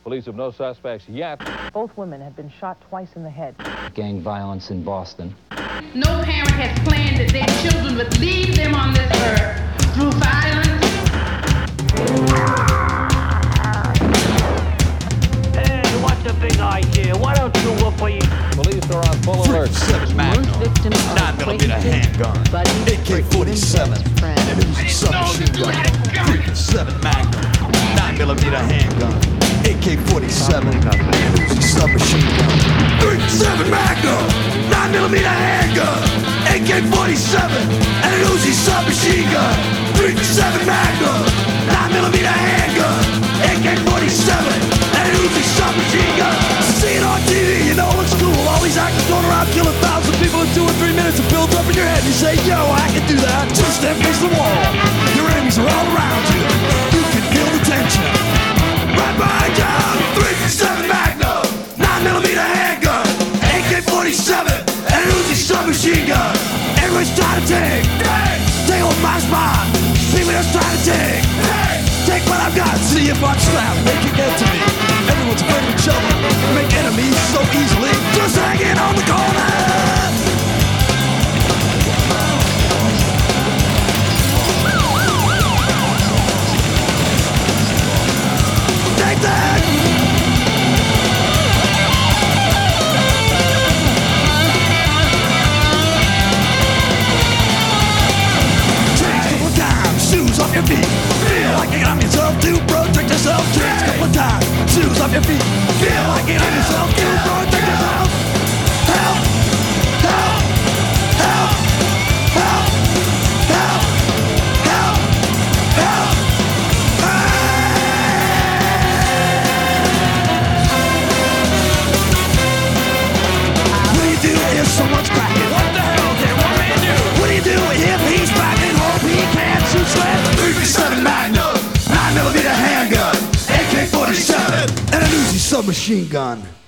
Police have no suspects yet. Both women have been shot twice in the head. Gang violence in Boston. No parent has planned that their children would leave them on this earth through violence. Hey, what's the big idea? Why don't you look for you? Police are on full alert. Most victims are 9mm handgun, AK-47, and Uzi submachine gun, 357 Magnum, 9mm handgun, AK-47, and Uzi submachine gun, 357 Magnum, 9mm handgun, AK-47, and an Uzi submachine gun, 357 Magnum, 9mm handgun, AK-47, and an Uzi submachine gun. See it on TV, you know it's cool. All these actors going around killing 1,000 people in 2 or 3 minutes. It builds up in your head. You say, yo, I can do that. Just stand face the wall. Your enemies are all around you. You can feel the tension. Right behind you, 357 Magnum, 9mm handgun, AK-47, and an Uzi submachine gun. Everyone's trying to take on my spot. People just trying to take what I've got. See if I'm strapped, they can get to me. Everyone's afraid of each other. Make enemies so easily. Just hanging on the corner. Take that. Change couple of times, shoes off your feet. Feel like you got yourself to protect yourself. Change couple of times, shoes off your feet. Feel like you got yourself to protect yourself. Help! Help! Help! Help! Help! Help! Help! What do you do if someone's cracking? What the hell did one man do? What do you do if he's cracking? Hope he can't shoot straight. 357 Magnum, 9mm handgun, AK-47, and an Uzi submachine gun.